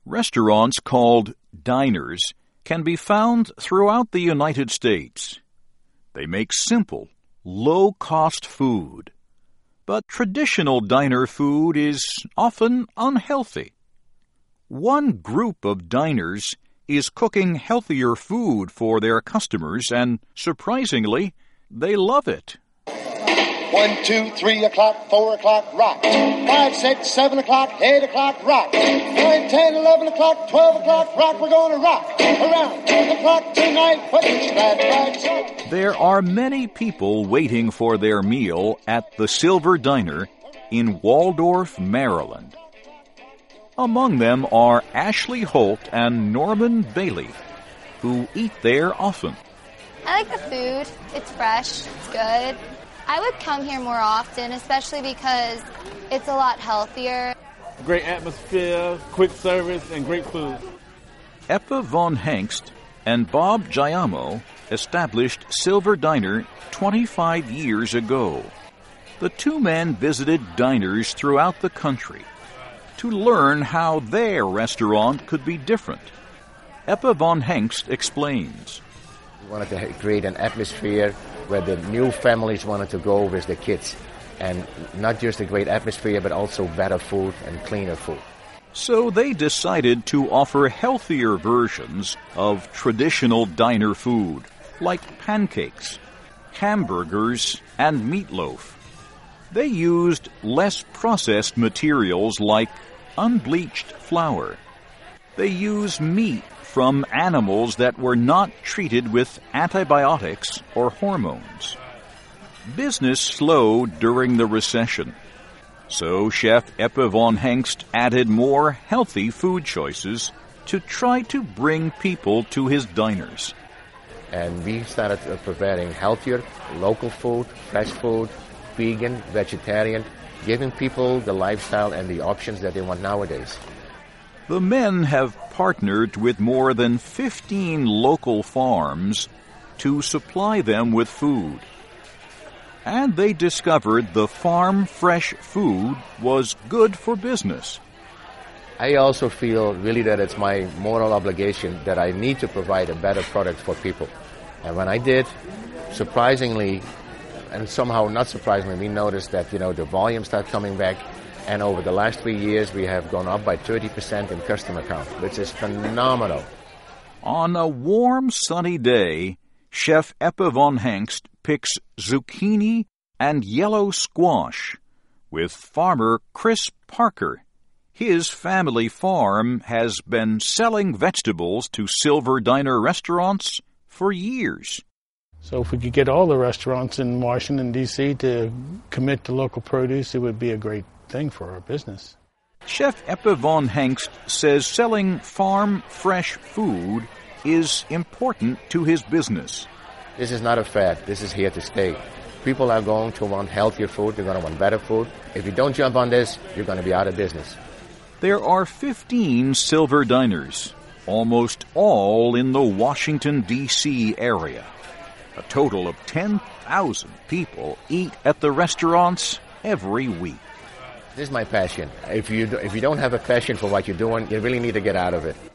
Restaurants called diners can be found throughout the United States. They make simple, low-cost food. But traditional diner food is often unhealthy. One group of diners is cooking healthier food for their customers, and surprisingly, they love it. 1, 2, 3 o'clock, 4 o'clock, rock. 5, 6, 7 o'clock, 8 o'clock, rock. 9, 10, 11 o'clock, 12 o'clock, rock. We're going to rock around 10 o'clock tonight. Put your glad rags on. There are many people waiting for their meal at the Silver Diner in Waldorf, Maryland. Among them are Ashley Holt and Norman Bailey, who eat there often. I like the food. It's fresh. It's good. I would come here more often, especially because it's a lot healthier. Great atmosphere, quick service, and great food. Eppe von Hengst and Bob Giamo established Silver Diner 25 years ago. The two men visited diners throughout the country to learn how their restaurant could be different. Eppe von Hengst explains. We wanted to create an atmosphere where the new families wanted to go with the kids. And not just a great atmosphere, but also better food and cleaner food. So they decided to offer healthier versions of traditional diner food, like pancakes, hamburgers, and meatloaf. They used less processed materials like unbleached flour. They used meat from animals that were not treated with antibiotics or hormones. Business slowed during the recession, so Chef Eppe von Hengst added more healthy food choices to try to bring people to his diners. And we started providing healthier, local food, fresh food, vegan, vegetarian, giving people the lifestyle and the options that they want nowadays. The men have partnered with more than 15 local farms to supply them with food. And they discovered the farm fresh food was good for business. I also feel really that it's my moral obligation that I need to provide a better product for people. And when I did, surprisingly, and somehow not surprisingly, we noticed that, the volume started coming back. And over the last 3 years, we have gone up by 30% in customer count, which is phenomenal. On a warm, sunny day, Chef Eppe von Hengst picks zucchini and yellow squash with farmer Chris Parker. His family farm has been selling vegetables to Silver Diner restaurants for years. So if we could get all the restaurants in Washington, D.C. to commit to local produce, it would be a great thing for our business. Chef Eppe von Hengst says selling farm fresh food is important to his business. This is not a fad. This is here to stay. People are going to want healthier food. They're going to want better food. If you don't jump on this, you're going to be out of business. There are 15 Silver Diners, almost all in the Washington, D.C. area. A total of 10,000 people eat at the restaurants every week. This is my passion. If you don't have a passion for what you're doing, you really need to get out of it.